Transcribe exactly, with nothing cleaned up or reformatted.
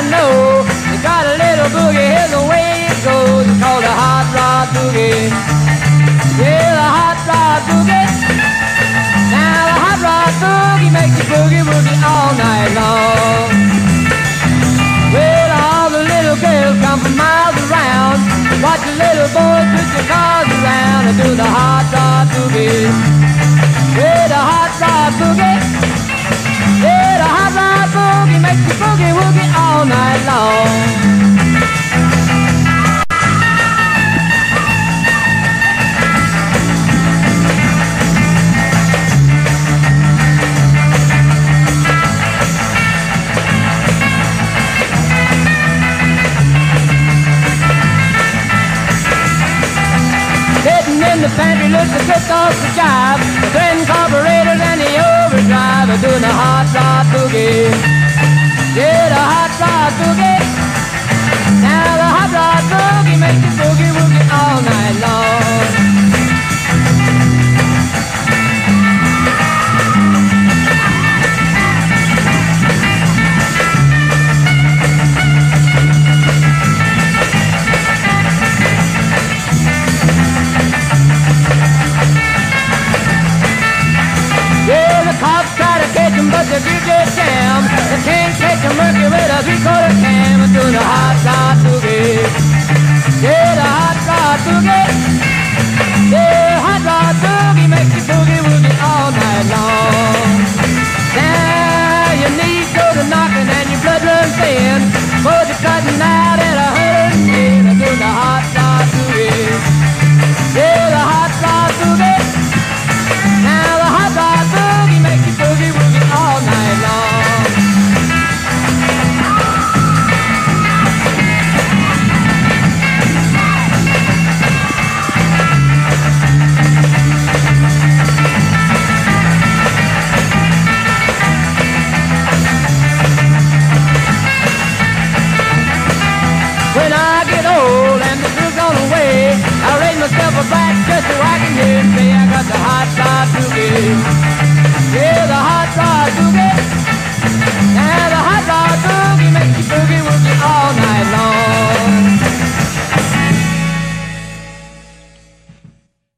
know. They got a little boogie, here's the way it goes. It's called a hot rod boogie. Yeah, the hot rod boogie. Now the hot rod boogie makes you boogie woogie all night long. Well, all the little girls come from miles around. Watch the little boys switch their cars around and do the hot rod boogie. Yeah, the hot rod boogie. Yeah, the hot rod boogie makes you boogie woogie all night long. In the pantry, look the cook off the job. The twin carburetors and the overdrive are doing the hot rod boogie. Yeah, the hot rod boogie. Now the hot rod boogie makes you boogie woogie all night long. But the D J jam, they can't catch a monkey with a three-quarter cam. I'm doing the hot rod boogie. Yeah, the hot rod boogie. Yeah, hot rod boogie makes you boogie woogie all night long. Now your knees go to knocking and your blood runs thin. Both are cutting out at a hundred and ten. I'm doing the hot rod boogie. Yeah, the hot rod boogie. Now the hot rod boogie makes you boogie woogie all night long. When I get old and the blues gone away, I'll raise myself a black just so I can hear and say I got the hot rod boogie.